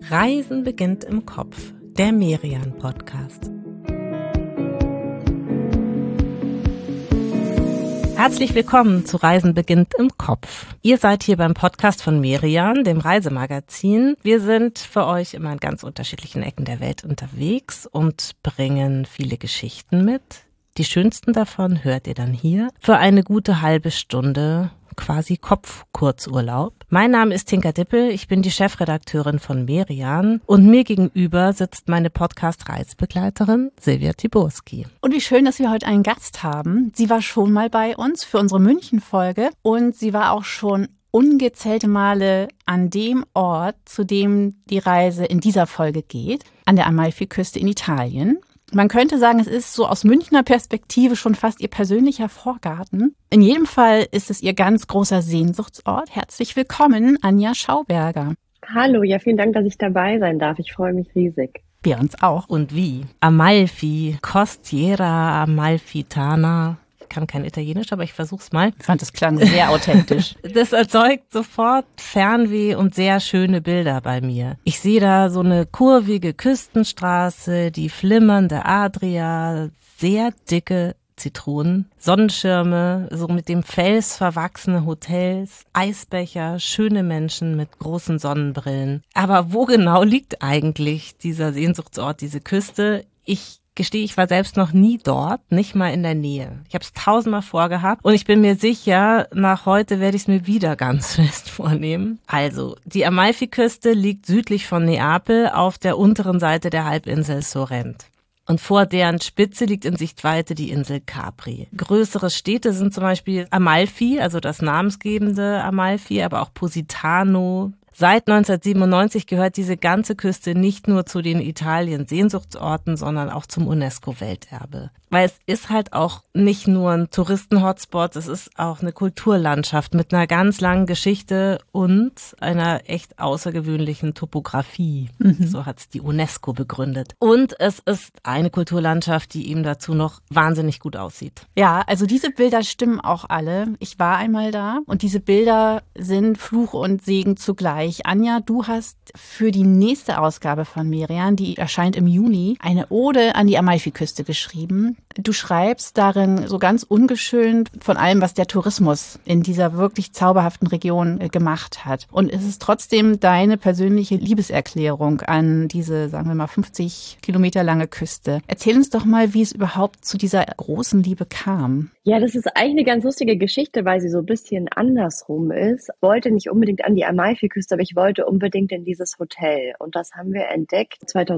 Reisen beginnt im Kopf, der Merian-Podcast. Herzlich willkommen zu Reisen beginnt im Kopf. Ihr seid hier beim Podcast von Merian, dem Reisemagazin. Wir sind für euch immer in ganz unterschiedlichen Ecken der Welt unterwegs und bringen viele Geschichten mit. Die schönsten davon hört ihr dann hier für eine gute halbe Stunde, quasi Kopfkurzurlaub. Mein Name ist Tinka Dippel, ich bin die Chefredakteurin von Merian und mir gegenüber sitzt meine Podcast-Reisebegleiterin Silvia Tiburski. Und wie schön, dass wir heute einen Gast haben. Sie war schon mal bei uns für unsere München-Folge und sie war auch schon ungezählte Male an dem Ort, zu dem die Reise in dieser Folge geht, an der Amalfiküste in Italien. Man könnte sagen, es ist so aus Münchner Perspektive schon fast ihr persönlicher Vorgarten. In jedem Fall ist es ihr ganz großer Sehnsuchtsort. Herzlich willkommen, Anja Schauberger. Hallo, ja, vielen Dank, dass ich dabei sein darf. Ich freue mich riesig. Wir uns auch. Und wie? Amalfi, Costiera Amalfitana. Ich kann kein Italienisch, aber ich versuch's mal. Ich fand, das klang sehr authentisch. Das erzeugt sofort Fernweh und sehr schöne Bilder bei mir. Ich sehe da so eine kurvige Küstenstraße, die flimmernde Adria, sehr dicke Zitronen, Sonnenschirme, so mit dem Fels verwachsene Hotels, Eisbecher, schöne Menschen mit großen Sonnenbrillen. Aber wo genau liegt eigentlich dieser Sehnsuchtsort, diese Küste? Ich gestehe, ich war selbst noch nie dort, nicht mal in der Nähe. Ich habe es 1000-mal vorgehabt und ich bin mir sicher, nach heute werde ich es mir wieder ganz fest vornehmen. Also, die Amalfiküste liegt südlich von Neapel auf der unteren Seite der Halbinsel Sorrent. Und vor deren Spitze liegt in Sichtweite die Insel Capri. Größere Städte sind zum Beispiel Amalfi, also das namensgebende Amalfi, aber auch Positano. Seit 1997 gehört diese ganze Küste nicht nur zu den Italien-Sehnsuchtsorten, sondern auch zum UNESCO-Welterbe. Weil es ist halt auch nicht nur ein Touristen-Hotspot, es ist auch eine Kulturlandschaft mit einer ganz langen Geschichte und einer echt außergewöhnlichen Topografie. So hat es die UNESCO begründet. Und es ist eine Kulturlandschaft, die eben dazu noch wahnsinnig gut aussieht. Ja, also diese Bilder stimmen auch alle. Ich war einmal da und diese Bilder sind Fluch und Segen zugleich. Anja, du hast für die nächste Ausgabe von Merian, die erscheint im Juni, eine Ode an die Amalfiküste geschrieben. Du schreibst darin so ganz ungeschönt von allem, was der Tourismus in dieser wirklich zauberhaften Region gemacht hat. Und es ist trotzdem deine persönliche Liebeserklärung an diese, sagen wir mal, 50 Kilometer lange Küste. Erzähl uns doch mal, wie es überhaupt zu dieser großen Liebe kam. Ja, das ist eigentlich eine ganz lustige Geschichte, weil sie so ein bisschen andersrum ist. Ich wollte nicht unbedingt an die Amalfiküste, aber ich wollte unbedingt in dieses Hotel. Und das haben wir entdeckt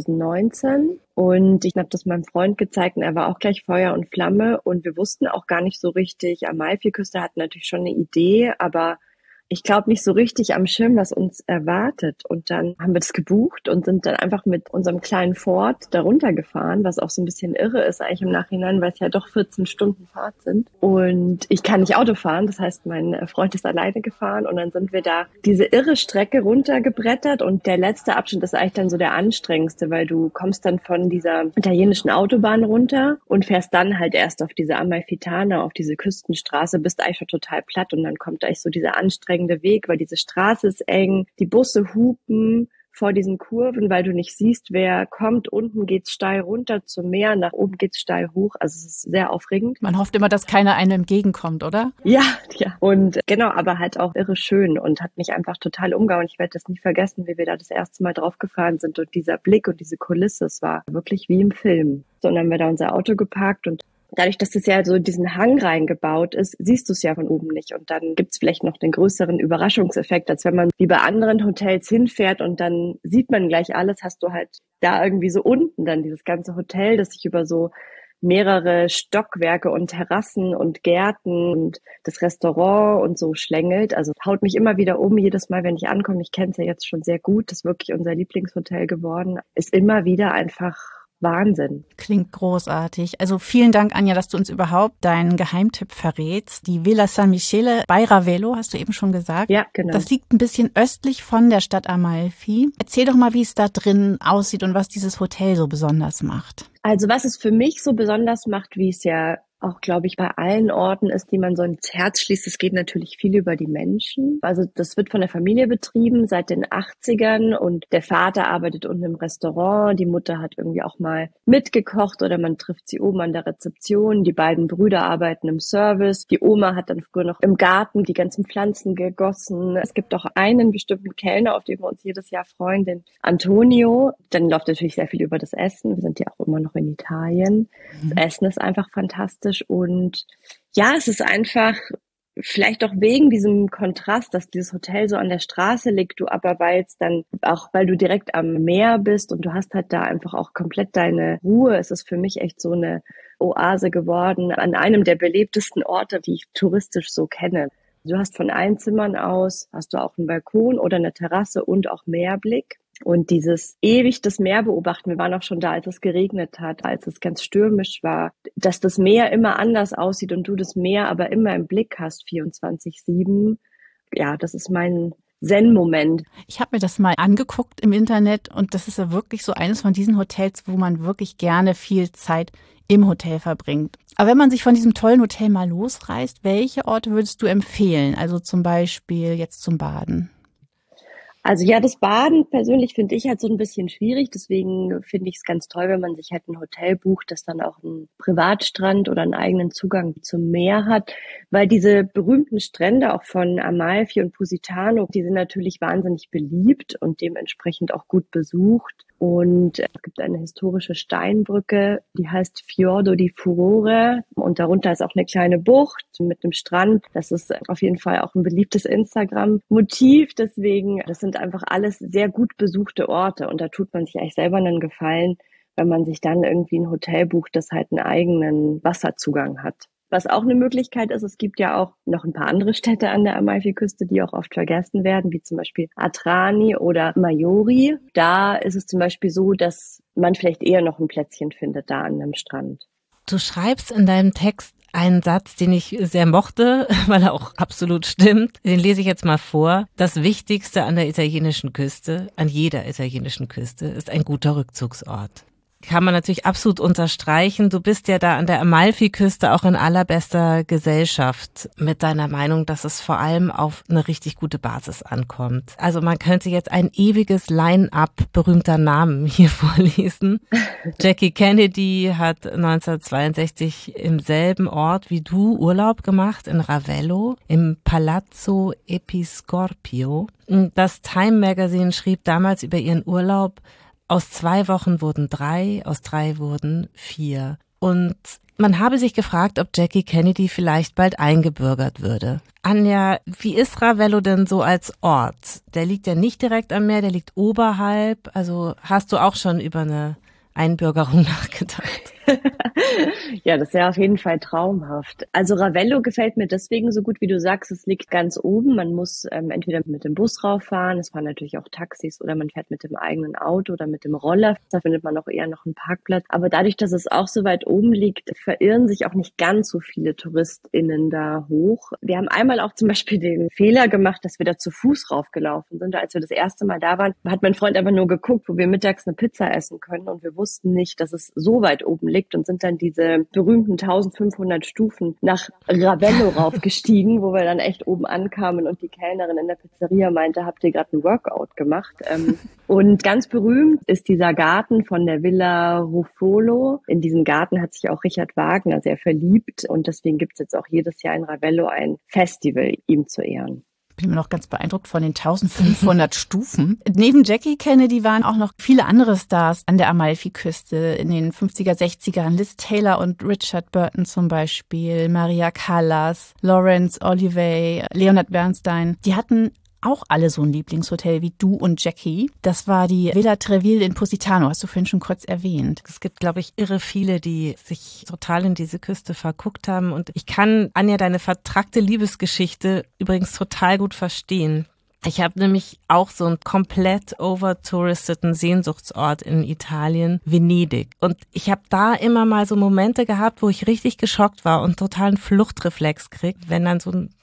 2019. Und ich habe das meinem Freund gezeigt und er war auch gleich Feuer und Flamme. Und wir wussten auch gar nicht so richtig, Amalfiküste hatten natürlich schon eine Idee, aber ich glaube nicht so richtig am Schirm, was uns erwartet. Und dann haben wir das gebucht und sind dann einfach mit unserem kleinen Ford darunter gefahren, was auch so ein bisschen irre ist eigentlich im Nachhinein, weil es ja doch 14 Stunden Fahrt sind. Und ich kann nicht Auto fahren, das heißt, mein Freund ist alleine gefahren und dann sind wir da diese irre Strecke runtergebrettert und der letzte Abschnitt ist eigentlich dann so der anstrengendste, weil du kommst dann von dieser italienischen Autobahn runter und fährst dann halt erst auf diese Amalfitana, auf diese Küstenstraße, bist eigentlich schon total platt und dann kommt eigentlich so dieser anstrengende Weg, weil diese Straße ist eng, die Busse hupen vor diesen Kurven, weil du nicht siehst, wer kommt. Unten geht's steil runter zum Meer, nach oben geht's steil hoch. Also es ist sehr aufregend. Man hofft immer, dass keiner einem entgegenkommt, oder? Ja. Und genau, aber halt auch irre schön und hat mich einfach total umgehauen. Ich werde das nie vergessen, wie wir da das erste Mal draufgefahren sind und dieser Blick und diese Kulisse, es war wirklich wie im Film. So, und dann haben wir da unser Auto geparkt und dadurch, dass das ja so in diesen Hang reingebaut ist, siehst du es ja von oben nicht. Und dann gibt's vielleicht noch den größeren Überraschungseffekt, als wenn man wie bei anderen Hotels hinfährt und dann sieht man gleich alles, hast du halt da irgendwie so unten dann dieses ganze Hotel, das sich über so mehrere Stockwerke und Terrassen und Gärten und das Restaurant und so schlängelt. Also haut mich immer wieder um, jedes Mal, wenn ich ankomme. Ich kenne es ja jetzt schon sehr gut, das ist wirklich unser Lieblingshotel geworden. Ist immer wieder einfach Wahnsinn. Klingt großartig. Also vielen Dank, Anja, dass du uns überhaupt deinen Geheimtipp verrätst. Die Villa San Michele bei Ravello, hast du eben schon gesagt. Ja, genau. Das liegt ein bisschen östlich von der Stadt Amalfi. Erzähl doch mal, wie es da drin aussieht und was dieses Hotel so besonders macht. Also was es für mich so besonders macht, wie es ja auch, glaube ich, bei allen Orten ist, die man so ins Herz schließt. Es geht natürlich viel über die Menschen. Also das wird von der Familie betrieben seit den 80ern und der Vater arbeitet unten im Restaurant. Die Mutter hat irgendwie auch mal mitgekocht oder man trifft sie oben an der Rezeption. Die beiden Brüder arbeiten im Service. Die Oma hat dann früher noch im Garten die ganzen Pflanzen gegossen. Es gibt auch einen bestimmten Kellner, auf den wir uns jedes Jahr freuen, den Antonio. Dann läuft natürlich sehr viel über das Essen. Wir sind ja auch immer noch in Italien. Das Essen ist einfach fantastisch. Und ja, es ist einfach vielleicht auch wegen diesem Kontrast, dass dieses Hotel so an der Straße liegt, du aber weil du direkt am Meer bist und du hast halt da einfach auch komplett deine Ruhe. Es ist für mich echt so eine Oase geworden, an einem der belebtesten Orte, die ich touristisch so kenne. Du hast von allen Zimmern aus, hast du auch einen Balkon oder eine Terrasse und auch Meerblick. Und dieses ewig das Meer beobachten, wir waren auch schon da, als es geregnet hat, als es ganz stürmisch war, dass das Meer immer anders aussieht und du das Meer aber immer im Blick hast, 24/7. Ja, das ist mein Zen-Moment. Ich habe mir das mal angeguckt im Internet und das ist ja wirklich so eines von diesen Hotels, wo man wirklich gerne viel Zeit im Hotel verbringt. Aber wenn man sich von diesem tollen Hotel mal losreißt, welche Orte würdest du empfehlen? Also zum Beispiel jetzt zum Baden? Also ja, das Baden persönlich finde ich halt so ein bisschen schwierig. Deswegen finde ich es ganz toll, wenn man sich halt ein Hotel bucht, das dann auch einen Privatstrand oder einen eigenen Zugang zum Meer hat. Weil diese berühmten Strände auch von Amalfi und Positano, die sind natürlich wahnsinnig beliebt und dementsprechend auch gut besucht. Und es gibt eine historische Steinbrücke, die heißt Fiordo di Furore. Und darunter ist auch eine kleine Bucht mit einem Strand. Das ist auf jeden Fall auch ein beliebtes Instagram-Motiv. Deswegen, das sind einfach alles sehr gut besuchte Orte. Und da tut man sich eigentlich selber einen Gefallen, wenn man sich dann irgendwie ein Hotel bucht, das halt einen eigenen Wasserzugang hat. Was auch eine Möglichkeit ist, es gibt ja auch noch ein paar andere Städte an der Amalfiküste, die auch oft vergessen werden, wie zum Beispiel Atrani oder Maiori. Da ist es zum Beispiel so, dass man vielleicht eher noch ein Plätzchen findet da an einem Strand. Du schreibst in deinem Text einen Satz, den ich sehr mochte, weil er auch absolut stimmt. Den lese ich jetzt mal vor. Das Wichtigste an der italienischen Küste, an jeder italienischen Küste, ist ein guter Rückzugsort. Kann man natürlich absolut unterstreichen. Du bist ja da an der Amalfiküste auch in allerbester Gesellschaft mit deiner Meinung, dass es vor allem auf eine richtig gute Basis ankommt. Also man könnte jetzt ein ewiges Line-up berühmter Namen hier vorlesen. Jackie Kennedy hat 1962 im selben Ort wie du Urlaub gemacht, in Ravello, im Palazzo Episcorpio. Das Time Magazine schrieb damals über ihren Urlaub: Aus 2 Wochen wurden 3, aus 3 wurden 4. Und man habe sich gefragt, ob Jackie Kennedy vielleicht bald eingebürgert würde. Anja, wie ist Ravello denn so als Ort? Der liegt ja nicht direkt am Meer, der liegt oberhalb. Also hast du auch schon über eine Einbürgerung nachgedacht? Ja, das ist ja auf jeden Fall traumhaft. Also Ravello gefällt mir deswegen so gut, wie du sagst, es liegt ganz oben. Man muss entweder mit dem Bus rauffahren, es fahren natürlich auch Taxis, oder man fährt mit dem eigenen Auto oder mit dem Roller. Da findet man auch eher noch einen Parkplatz. Aber dadurch, dass es auch so weit oben liegt, verirren sich auch nicht ganz so viele TouristInnen da hoch. Wir haben einmal auch zum Beispiel den Fehler gemacht, dass wir da zu Fuß raufgelaufen sind. Als wir das erste Mal da waren, hat mein Freund einfach nur geguckt, wo wir mittags eine Pizza essen können, und wir wussten nicht, dass es so weit oben liegt, und sind dann diese berühmten 1500 Stufen nach Ravello raufgestiegen, wo wir dann echt oben ankamen und die Kellnerin in der Pizzeria meinte, habt ihr gerade ein Workout gemacht? Und ganz berühmt ist dieser Garten von der Villa Ruffolo. In diesen Garten hat sich auch Richard Wagner sehr verliebt, und deswegen gibt es jetzt auch jedes Jahr in Ravello ein Festival ihm zu Ehren. Ich bin immer noch ganz beeindruckt von den 1500 Stufen. Neben Jackie Kennedy waren auch noch viele andere Stars an der Amalfiküste in den 50er, 60ern. Liz Taylor und Richard Burton zum Beispiel, Maria Callas, Laurence Olivier, Leonard Bernstein. Die hatten auch alle so ein Lieblingshotel wie du und Jackie. Das war die Villa Treville in Positano, hast du vorhin schon kurz erwähnt. Es gibt, glaube ich, irre viele, die sich total in diese Küste verguckt haben. Und ich kann, Anja, deine vertrackte Liebesgeschichte übrigens total gut verstehen. Ich habe nämlich auch so einen komplett overtouristeten Sehnsuchtsort in Italien, Venedig. Und ich habe da immer mal so Momente gehabt, wo ich richtig geschockt war und totalen Fluchtreflex krieg, wenn dann so ein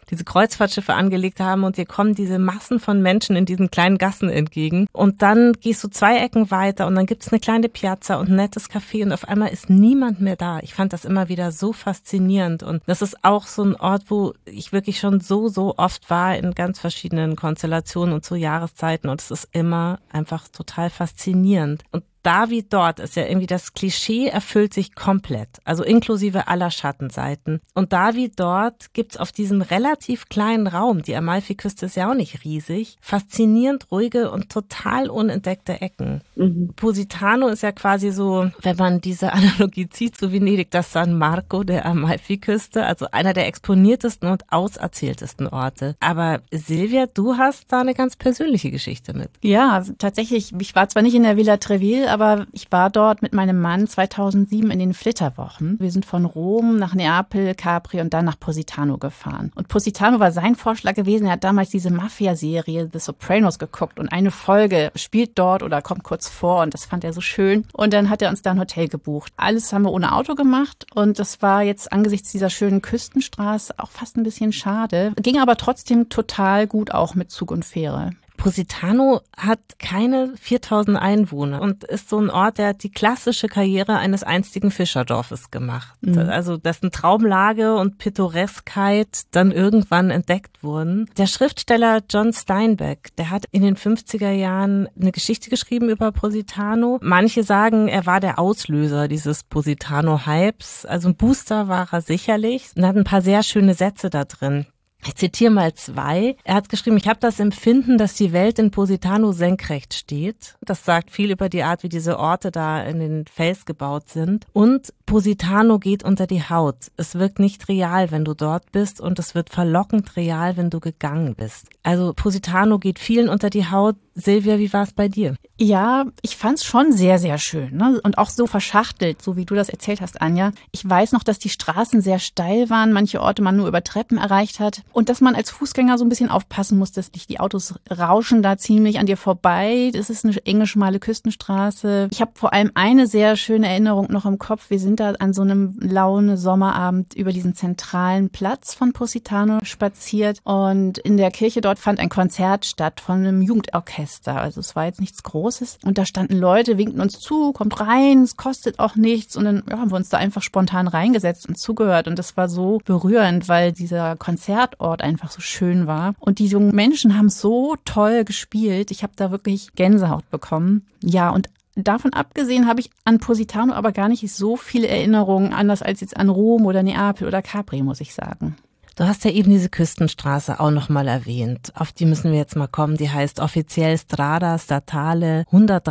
diese Kreuzfahrtschiffe angelegt haben und dir kommen diese Massen von Menschen in diesen kleinen Gassen entgegen und dann gehst du 2 Ecken weiter und dann gibt's eine kleine Piazza und ein nettes Café und auf einmal ist niemand mehr da. Ich fand das immer wieder so faszinierend und das ist auch so ein Ort, wo ich wirklich schon so oft war in ganz verschiedenen Konstellationen und zu Jahreszeiten und es ist immer einfach total faszinierend. Und da wie dort ist ja irgendwie das Klischee erfüllt sich komplett, also inklusive aller Schattenseiten. Und da wie dort gibt's auf diesem relativ kleinen Raum, die Amalfiküste ist ja auch nicht riesig, faszinierend ruhige und total unentdeckte Ecken. Positano ist ja quasi so, wenn man diese Analogie zieht zu Venedig, das San Marco der Amalfiküste, also einer der exponiertesten und auserzähltesten Orte. Aber Silvia, du hast da eine ganz persönliche Geschichte mit. Ja, tatsächlich, ich war zwar nicht in der Villa Treville, aber ich war dort mit meinem Mann 2007 in den Flitterwochen. Wir sind von Rom nach Neapel, Capri und dann nach Positano gefahren. Und Positano war sein Vorschlag gewesen. Er hat damals diese Mafia-Serie The Sopranos geguckt und eine Folge spielt dort oder kommt kurz vor und das fand er so schön. Und dann hat er uns da ein Hotel gebucht. Alles haben wir ohne Auto gemacht und das war jetzt angesichts dieser schönen Küstenstraße auch fast ein bisschen schade. Ging aber trotzdem total gut auch mit Zug und Fähre. Positano hat keine 4000 Einwohner und ist so ein Ort, der hat die klassische Karriere eines einstigen Fischerdorfes gemacht. Also dessen Traumlage und Pittoreskheit dann irgendwann entdeckt wurden. Der Schriftsteller John Steinbeck, der hat in den 50er Jahren eine Geschichte geschrieben über Positano. Manche sagen, er war der Auslöser dieses Positano-Hypes. Also ein Booster war er sicherlich und hat ein paar sehr schöne Sätze da drin. Ich zitiere mal 2. Er hat geschrieben, ich habe das Empfinden, dass die Welt in Positano senkrecht steht. Das sagt viel über die Art, wie diese Orte da in den Fels gebaut sind. Und Positano geht unter die Haut. Es wirkt nicht real, wenn du dort bist und es wird verlockend real, wenn du gegangen bist. Also Positano geht vielen unter die Haut. Silvia, wie war es bei dir? Ja, ich fand's schon sehr, sehr schön, ne? Und auch so verschachtelt, so wie du das erzählt hast, Anja. Ich weiß noch, dass die Straßen sehr steil waren, manche Orte man nur über Treppen erreicht hat und dass man als Fußgänger so ein bisschen aufpassen muss, dass nicht die Autos rauschen da ziemlich an dir vorbei. Das ist eine enge, schmale Küstenstraße. Ich habe vor allem eine sehr schöne Erinnerung noch im Kopf. Wir sind da an so einem lauen Sommerabend über diesen zentralen Platz von Positano spaziert und in der Kirche dort fand ein Konzert statt von einem Jugendorchester. Also es war jetzt nichts Großes. Und da standen Leute, winkten uns zu, kommt rein, es kostet auch nichts. Und dann haben wir uns da einfach spontan reingesetzt und zugehört. Und das war so berührend, weil dieser Konzertort einfach so schön war. Und die jungen Menschen haben so toll gespielt. Ich habe da wirklich Gänsehaut bekommen. Ja, und davon abgesehen habe ich an Positano aber gar nicht so viele Erinnerungen, anders als jetzt an Rom oder Neapel oder Capri, muss ich sagen. Du hast ja eben diese Küstenstraße auch nochmal erwähnt. Auf die müssen wir jetzt mal kommen. Die heißt offiziell Strada Statale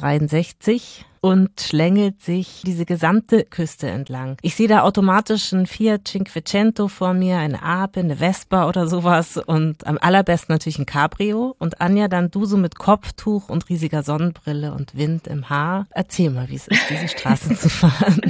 163 und schlängelt sich diese gesamte Küste entlang. Ich sehe da automatisch ein Fiat Cinquecento vor mir, eine Ape, eine Vespa oder sowas und am allerbesten natürlich ein Cabrio. Und Anja, dann du so mit Kopftuch und riesiger Sonnenbrille und Wind im Haar. Erzähl mal, wie es ist, diese Straßen zu fahren.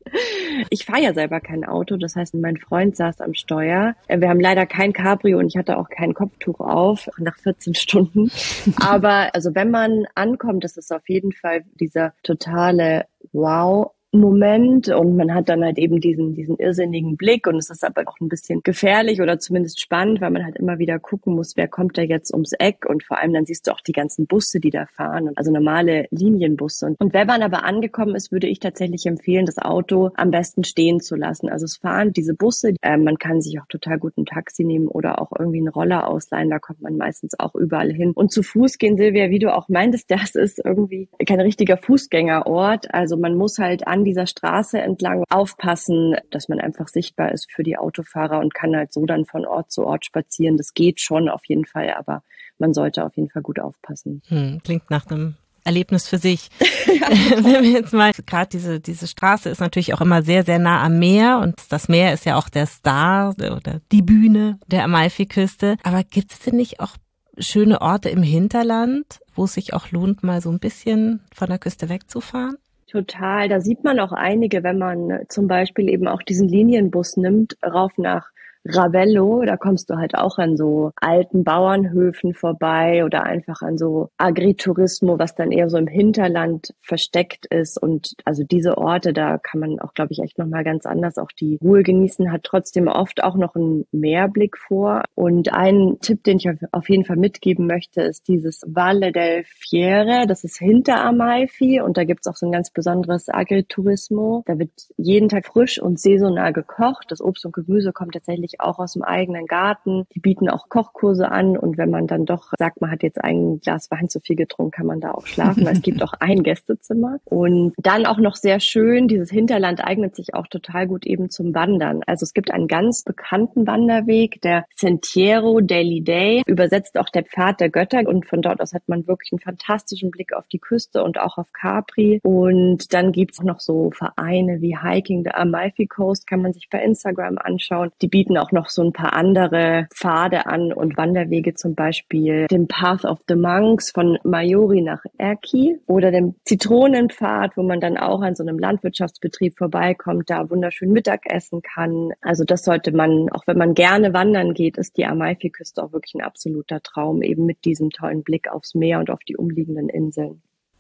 Ich fahre ja selber kein Auto, das heißt, mein Freund saß am Steuer. Wir haben leider kein Cabrio und ich hatte auch kein Kopftuch auf nach 14 Stunden. Aber also wenn man ankommt, das ist auf jeden Fall dieser totale Wow-Moment und man hat dann halt eben diesen irrsinnigen Blick und es ist aber auch ein bisschen gefährlich oder zumindest spannend, weil man halt immer wieder gucken muss, wer kommt da jetzt ums Eck und vor allem dann siehst du auch die ganzen Busse, die da fahren, also normale Linienbusse. Und wenn man aber angekommen ist, würde ich tatsächlich empfehlen, das Auto am besten stehen zu lassen. Also es fahren diese Busse, man kann sich auch total gut ein Taxi nehmen oder auch irgendwie einen Roller ausleihen, da kommt man meistens auch überall hin. Und zu Fuß gehen, Silvia, wie du auch meintest, das ist irgendwie kein richtiger Fußgängerort, also man muss halt an dieser Straße entlang aufpassen, dass man einfach sichtbar ist für die Autofahrer und kann halt so dann von Ort zu Ort spazieren. Das geht schon auf jeden Fall, aber man sollte auf jeden Fall gut aufpassen. Klingt nach einem Erlebnis für sich. Ja. Wenn wir jetzt mal, gerade diese Straße ist natürlich auch immer sehr, sehr nah am Meer und das Meer ist ja auch der Star oder die Bühne der Amalfiküste. Aber gibt's denn nicht auch schöne Orte im Hinterland, wo es sich auch lohnt, mal so ein bisschen von der Küste wegzufahren? Total, da sieht man auch einige, wenn man zum Beispiel eben auch diesen Linienbus nimmt, rauf nach Ravello, da kommst du halt auch an so alten Bauernhöfen vorbei oder einfach an so Agriturismo, was dann eher so im Hinterland versteckt ist. Und also diese Orte, da kann man auch, glaube ich, echt nochmal ganz anders auch die Ruhe genießen, hat trotzdem oft auch noch einen Meerblick vor. Und ein Tipp, den ich auf jeden Fall mitgeben möchte, ist dieses Valle del Fiere. Das ist hinter Amalfi und da gibt's auch so ein ganz besonderes Agriturismo. Da wird jeden Tag frisch und saisonal gekocht. Das Obst und Gemüse kommt tatsächlich auch aus dem eigenen Garten. Die bieten auch Kochkurse an und wenn man dann doch sagt, man hat jetzt ein Glas Wein zu viel getrunken, kann man da auch schlafen, weil es gibt auch ein Gästezimmer. Und dann auch noch sehr schön, dieses Hinterland eignet sich auch total gut eben zum Wandern. Also es gibt einen ganz bekannten Wanderweg, der Sentiero degli Dei, übersetzt auch der Pfad der Götter und von dort aus hat man wirklich einen fantastischen Blick auf die Küste und auch auf Capri. Und dann gibt's noch so Vereine wie Hiking the Amalfi Coast, kann man sich bei Instagram anschauen. Die bieten auch noch so ein paar andere Pfade an und Wanderwege, zum Beispiel den Path of the Monks von Maiori nach Erchi oder den Zitronenpfad, wo man dann auch an so einem Landwirtschaftsbetrieb vorbeikommt, da wunderschön Mittagessen kann. Also das sollte man, auch wenn man gerne wandern geht, ist die Amalfiküste auch wirklich ein absoluter Traum, eben mit diesem tollen Blick aufs Meer und auf die umliegenden Inseln.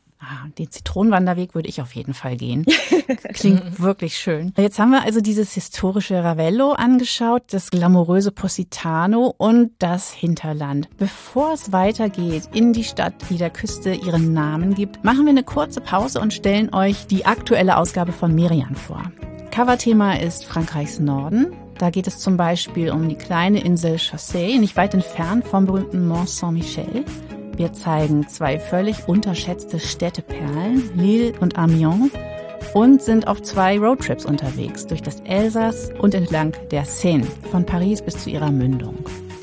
Den Zitronenwanderweg würde ich auf jeden Fall gehen. Klingt wirklich schön. Jetzt haben wir also dieses historische Ravello angeschaut, das glamouröse Positano und das Hinterland. Bevor es weitergeht in die Stadt, die der Küste ihren Namen gibt, machen wir eine kurze Pause und stellen euch die aktuelle Ausgabe von Merian vor. Coverthema ist Frankreichs Norden. Da geht es zum Beispiel um die kleine Insel Chassey, nicht weit entfernt vom berühmten Mont Saint-Michel. Wir zeigen 2 völlig unterschätzte Städteperlen, Lille und Amiens, und sind auf 2 Roadtrips unterwegs durch das Elsass und entlang der Seine, von Paris bis zu ihrer Mündung.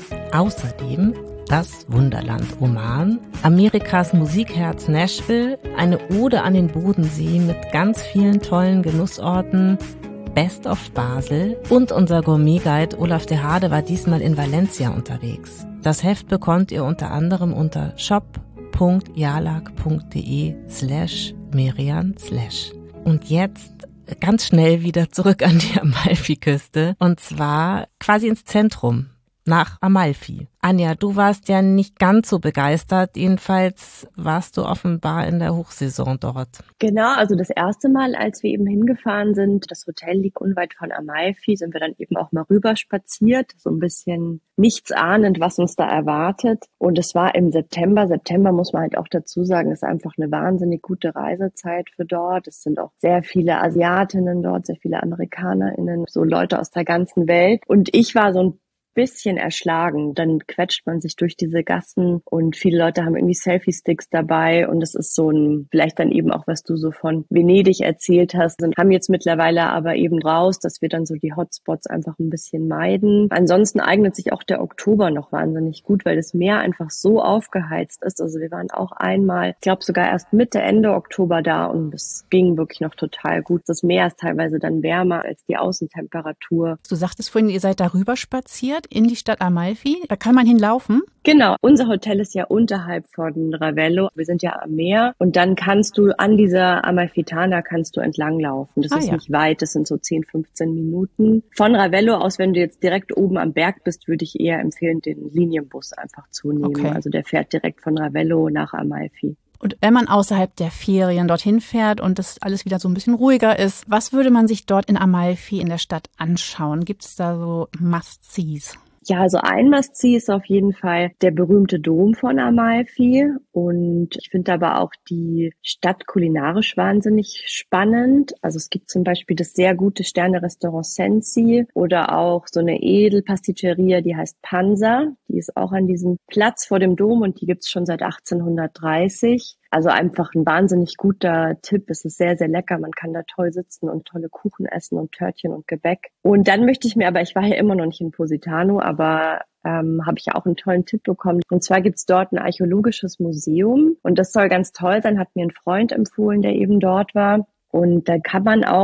Außerdem das Wunderland Oman, Amerikas Musikherz Nashville, eine Ode an den Bodensee mit ganz vielen tollen Genussorten, Best of Basel und unser Gourmet-Guide Olaf de Hade war diesmal in Valencia unterwegs. Das Heft bekommt ihr unter anderem unter shop.jalak.de/Merian/. Und jetzt ganz schnell wieder zurück an die Amalfiküste und zwar quasi ins Zentrum, nach Amalfi. Anja, du warst ja nicht ganz so begeistert. Jedenfalls warst du offenbar in der Hochsaison dort. Genau, also das erste Mal, als wir eben hingefahren sind, das Hotel liegt unweit von Amalfi, sind wir dann eben auch mal rüber spaziert, so ein bisschen nichts ahnend, was uns da erwartet. Und es war im September. September muss man halt auch dazu sagen, ist einfach eine wahnsinnig gute Reisezeit für dort. Es sind auch sehr viele Asiatinnen dort, sehr viele AmerikanerInnen, so Leute aus der ganzen Welt. Und ich war so ein bisschen erschlagen. Dann quetscht man sich durch diese Gassen und viele Leute haben irgendwie Selfie-Sticks dabei und das ist so ein, vielleicht dann eben auch, was du so von Venedig erzählt hast, und haben jetzt mittlerweile aber eben raus, dass wir dann so die Hotspots einfach ein bisschen meiden. Ansonsten eignet sich auch der Oktober noch wahnsinnig gut, weil das Meer einfach so aufgeheizt ist. Also wir waren auch einmal, ich glaube sogar erst Mitte, Ende Oktober da und es ging wirklich noch total gut. Das Meer ist teilweise dann wärmer als die Außentemperatur. Du sagtest vorhin, ihr seid darüber spaziert in die Stadt Amalfi. Da kann man hinlaufen. Genau, unser Hotel ist ja unterhalb von Ravello. Wir sind ja am Meer und dann kannst du an dieser Amalfitana kannst du entlanglaufen. Das ist nicht weit, das sind so 10, 15 Minuten. Von Ravello aus, wenn du jetzt direkt oben am Berg bist, würde ich eher empfehlen, den Linienbus einfach zu nehmen. Okay. Also der fährt direkt von Ravello nach Amalfi. Und wenn man außerhalb der Ferien dorthin fährt und das alles wieder so ein bisschen ruhiger ist, was würde man sich dort in Amalfi in der Stadt anschauen? Gibt es da so Must-Sees? Ja, also ein Must-See ist auf jeden Fall der berühmte Dom von Amalfi und ich finde aber auch die Stadt kulinarisch wahnsinnig spannend. Also es gibt zum Beispiel das sehr gute Sterne-Restaurant Sensi oder auch so eine Edelpasticceria, die heißt Pansa. Die ist auch an diesem Platz vor dem Dom und die gibt's schon seit 1830. Also einfach ein wahnsinnig guter Tipp. Es ist sehr, sehr lecker. Man kann da toll sitzen und tolle Kuchen essen und Törtchen und Gebäck. Und dann möchte ich mir, aber ich war hier immer noch nicht in Positano, aber habe ich ja auch einen tollen Tipp bekommen. Und zwar gibt's dort ein archäologisches Museum und das soll ganz toll sein, hat mir ein Freund empfohlen, der eben dort war. Und da kann man auch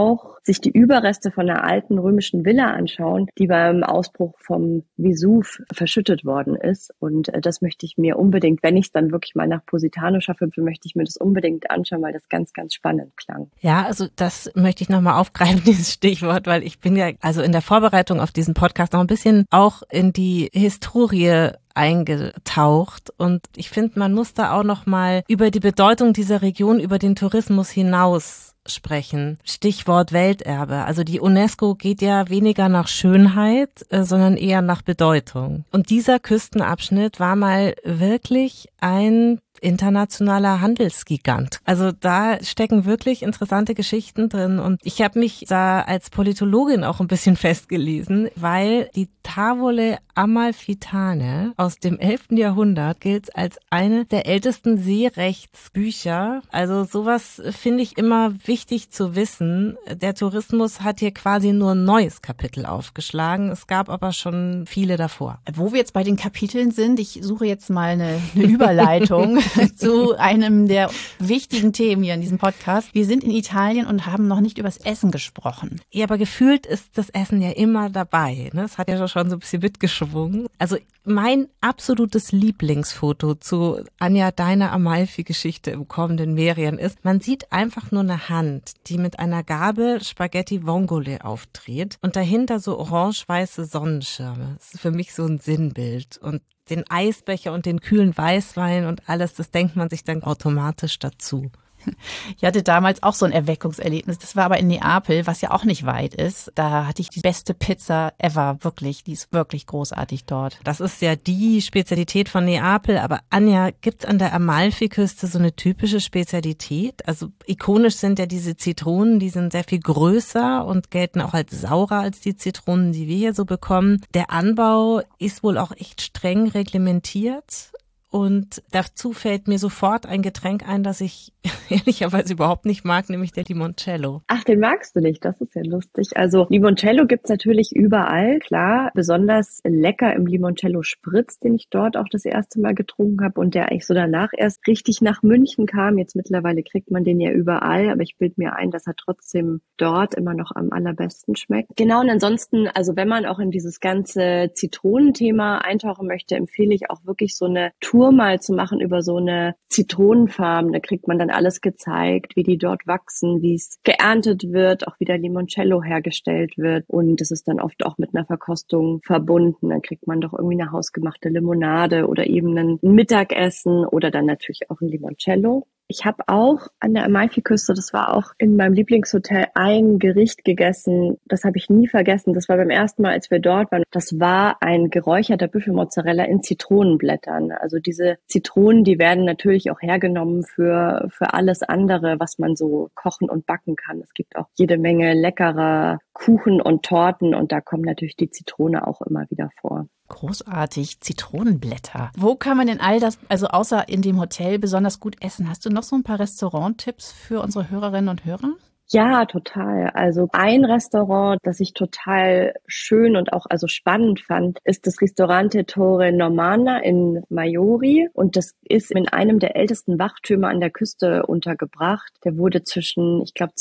sich die Überreste von einer alten römischen Villa anschauen, die beim Ausbruch vom Vesuv verschüttet worden ist. Und das möchte ich mir unbedingt, wenn ich es dann wirklich mal nach Positano schaffe, möchte ich mir das unbedingt anschauen, weil das ganz, ganz spannend klang. Ja, also das möchte ich nochmal aufgreifen, dieses Stichwort, weil ich bin ja also in der Vorbereitung auf diesen Podcast noch ein bisschen auch in die Historie eingetaucht und ich finde, man muss da auch noch mal über die Bedeutung dieser Region, über den Tourismus hinaus sprechen. Stichwort Welterbe. Also die UNESCO geht ja weniger nach Schönheit, sondern eher nach Bedeutung. Und dieser Küstenabschnitt war mal wirklich ein internationaler Handelsgigant. Also da stecken wirklich interessante Geschichten drin und ich habe mich da als Politologin auch ein bisschen festgelesen, weil die Tavole Amalfitane aus dem 11. Jahrhundert gilt als eine der ältesten Seerechtsbücher. Also sowas finde ich immer wichtig zu wissen. Der Tourismus hat hier quasi nur ein neues Kapitel aufgeschlagen. Es gab aber schon viele davor. Wo wir jetzt bei den Kapiteln sind, ich suche jetzt mal eine Überleitung zu einem der wichtigen Themen hier in diesem Podcast. Wir sind in Italien und haben noch nicht über das Essen gesprochen. Ja, aber gefühlt ist das Essen ja immer dabei. Ne? Es hat ja schon so ein bisschen mitgeschwungen. Also mein absolutes Lieblingsfoto zu Anja, deiner Amalfi-Geschichte im kommenden Merian ist, man sieht einfach nur eine Hand, die mit einer Gabel Spaghetti Vongole aufdreht und dahinter so orange-weiße Sonnenschirme. Das ist für mich so ein Sinnbild. Und den Eisbecher und den kühlen Weißwein und alles, das denkt man sich dann automatisch dazu. Ich hatte damals auch so ein Erweckungserlebnis. Das war aber in Neapel, was ja auch nicht weit ist. Da hatte ich die beste Pizza ever, wirklich. Die ist wirklich großartig dort. Das ist ja die Spezialität von Neapel. Aber Anja, gibt's an der Amalfiküste so eine typische Spezialität? Also ikonisch sind ja diese Zitronen, die sind sehr viel größer und gelten auch als saurer als die Zitronen, die wir hier so bekommen. Der Anbau ist wohl auch echt streng reglementiert. Und dazu fällt mir sofort ein Getränk ein, das ich ehrlicherweise überhaupt nicht mag, nämlich der Limoncello. Ach, den magst du nicht, das ist ja lustig. Also Limoncello gibt's natürlich überall, klar. Besonders lecker im Limoncello Spritz, den ich dort auch das erste Mal getrunken habe und der eigentlich so danach erst richtig nach München kam. Jetzt mittlerweile kriegt man den ja überall, aber ich bilde mir ein, dass er trotzdem dort immer noch am allerbesten schmeckt. Genau, und ansonsten, also wenn man auch in dieses ganze Zitronenthema eintauchen möchte, empfehle ich auch wirklich so eine Tour mal zu machen über so eine Zitronenfarm. Da kriegt man dann alles gezeigt, wie die dort wachsen, wie es geerntet wird, auch wie der Limoncello hergestellt wird. Und das ist dann oft auch mit einer Verkostung verbunden. Dann kriegt man doch irgendwie eine hausgemachte Limonade oder eben ein Mittagessen oder dann natürlich auch ein Limoncello. Ich habe auch an der Amalfiküste, das war auch in meinem Lieblingshotel, ein Gericht gegessen. Das habe ich nie vergessen. Das war beim ersten Mal, als wir dort waren. Das war ein geräucherter Büffelmozzarella in Zitronenblättern. Also diese Zitronen, die werden natürlich auch hergenommen für alles andere, was man so kochen und backen kann. Es gibt auch jede Menge leckerer Kuchen und Torten und da kommt natürlich die Zitrone auch immer wieder vor. Großartig, Zitronenblätter. Wo kann man denn all das, also außer in dem Hotel, besonders gut essen? Hast du noch so ein paar Restauranttipps für unsere Hörerinnen und Hörer? Ja, total. Also ein Restaurant, das ich total schön und auch also spannend fand, ist das Ristorante Torre Normanna in Maiori. Und das ist in einem der ältesten Wachtürme an der Küste untergebracht. Der wurde zwischen, ich glaube,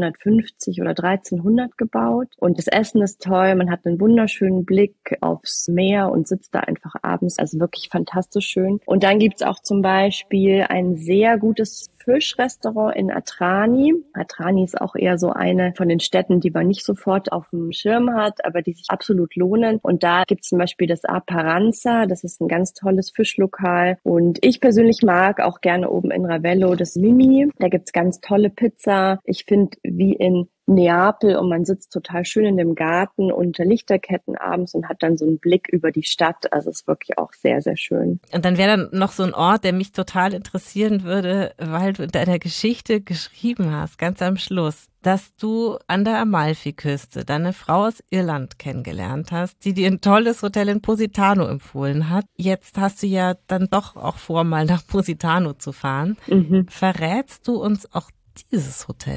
1250 oder 1300 gebaut. Und das Essen ist toll. Man hat einen wunderschönen Blick aufs Meer und sitzt da einfach abends. Also wirklich fantastisch schön. Und dann gibt's auch zum Beispiel ein sehr gutes Fischrestaurant in Atrani. Atrani ist auch eher so eine von den Städten, die man nicht sofort auf dem Schirm hat, aber die sich absolut lohnen. Und da gibt es zum Beispiel das Aparanza, das ist ein ganz tolles Fischlokal. Und ich persönlich mag auch gerne oben in Ravello das Mimi. Da gibt's ganz tolle Pizza. Ich finde, wie in Neapel und man sitzt total schön in dem Garten unter Lichterketten abends und hat dann so einen Blick über die Stadt. Also es ist wirklich auch sehr, sehr schön. Und dann wäre dann noch so ein Ort, der mich total interessieren würde, weil du in deiner Geschichte geschrieben hast, ganz am Schluss, dass du an der Amalfiküste deine Frau aus Irland kennengelernt hast, die dir ein tolles Hotel in Positano empfohlen hat. Jetzt hast du ja dann doch auch vor, mal nach Positano zu fahren. Verrätst du uns auch dieses Hotel?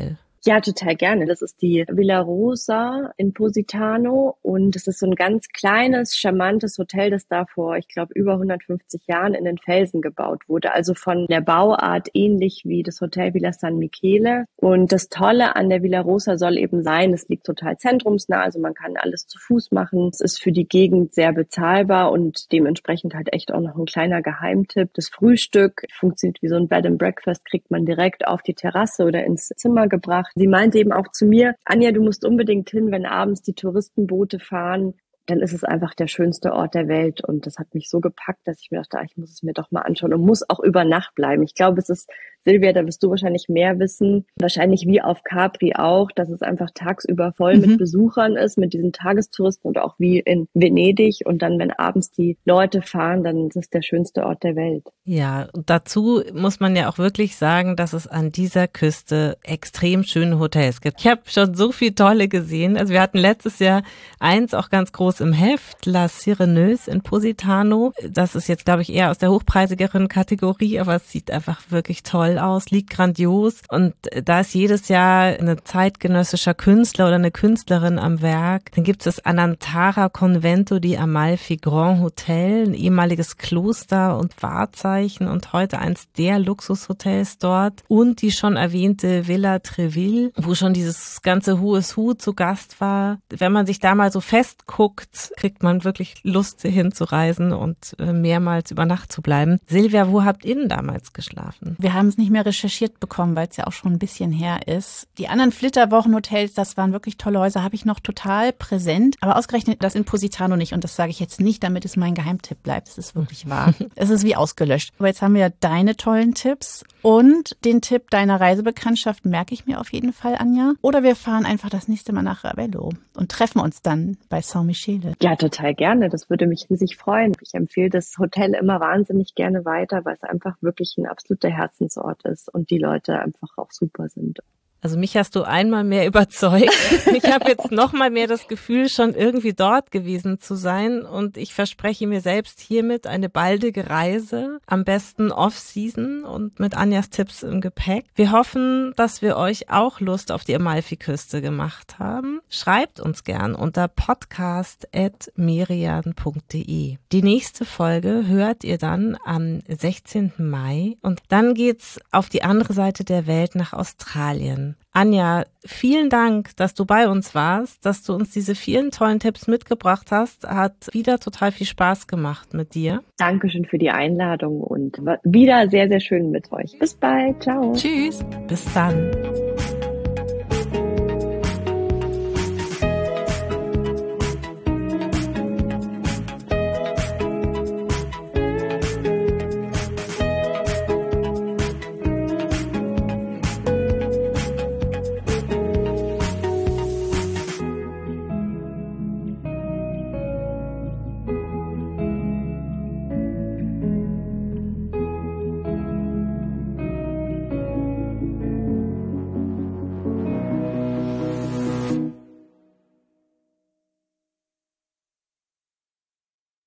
Ja, total gerne. Das ist die Villa Rosa in Positano und es ist so ein ganz kleines, charmantes Hotel, das da vor, ich glaube, über 150 Jahren in den Felsen gebaut wurde. Also von der Bauart ähnlich wie das Hotel Villa San Michele. Und das Tolle an der Villa Rosa soll eben sein, es liegt total zentrumsnah, also man kann alles zu Fuß machen. Es ist für die Gegend sehr bezahlbar und dementsprechend halt echt auch noch ein kleiner Geheimtipp. Das Frühstück funktioniert wie so ein Bed and Breakfast, kriegt man direkt auf die Terrasse oder ins Zimmer gebracht. Sie meinte eben auch zu mir, Anja, du musst unbedingt hin, wenn abends die Touristenboote fahren, dann ist es einfach der schönste Ort der Welt. Und das hat mich so gepackt, dass ich mir dachte, ich muss es mir doch mal anschauen und muss auch über Nacht bleiben. Ich glaube, es ist, Silvia, da wirst du wahrscheinlich mehr wissen, wahrscheinlich wie auf Capri auch, dass es einfach tagsüber voll mit Besuchern ist, mit diesen Tagestouristen und auch wie in Venedig. Und dann, wenn abends die Leute fahren, dann ist es der schönste Ort der Welt. Ja, und dazu muss man ja auch wirklich sagen, dass es an dieser Küste extrem schöne Hotels gibt. Ich habe schon so viel tolle gesehen. Also wir hatten letztes Jahr eins auch ganz groß im Heft, La Sireneuse in Positano. Das ist jetzt, glaube ich, eher aus der hochpreisigeren Kategorie, aber es sieht einfach wirklich toll aus, liegt grandios. Und da ist jedes Jahr ein zeitgenössischer Künstler oder eine Künstlerin am Werk. Dann gibt es das Anantara Convento di Amalfi Grand Hotel, ein ehemaliges Kloster und Wahrzeichen und heute eins der Luxushotels dort. Und die schon erwähnte Villa Treville, wo schon dieses ganze Who is Who zu Gast war. Wenn man sich da mal so festguckt, kriegt man wirklich Lust hinzureisen und mehrmals über Nacht zu bleiben. Silvia, wo habt ihr denn damals geschlafen? Wir haben es nicht mehr recherchiert bekommen, weil es ja auch schon ein bisschen her ist. Die anderen Flitterwochenhotels, das waren wirklich tolle Häuser, habe ich noch total präsent. Aber ausgerechnet das in Positano nicht. Und das sage ich jetzt nicht, damit es mein Geheimtipp bleibt. Es ist wirklich wahr. Es ist wie ausgelöscht. Aber jetzt haben wir ja deine tollen Tipps und den Tipp deiner Reisebekanntschaft merke ich mir auf jeden Fall, Anja. Oder wir fahren einfach das nächste Mal nach Ravello und treffen uns dann bei Saint-Michel. Ja, total gerne. Das würde mich riesig freuen. Ich empfehle das Hotel immer wahnsinnig gerne weiter, weil es einfach wirklich ein absoluter Herzensort ist und die Leute einfach auch super sind. Also mich hast du einmal mehr überzeugt. Ich habe jetzt noch mal mehr das Gefühl, schon irgendwie dort gewesen zu sein und ich verspreche mir selbst hiermit eine baldige Reise, am besten Off-Season und mit Anjas Tipps im Gepäck. Wir hoffen, dass wir euch auch Lust auf die Amalfiküste gemacht haben. Schreibt uns gern unter podcast@merian.de. Die nächste Folge hört ihr dann am 16. Mai und dann geht's auf die andere Seite der Welt nach Australien. Anja, vielen Dank, dass du bei uns warst, dass du uns diese vielen tollen Tipps mitgebracht hast. Hat wieder total viel Spaß gemacht mit dir. Dankeschön für die Einladung und war wieder sehr, sehr schön mit euch. Bis bald. Ciao. Tschüss. Bis dann.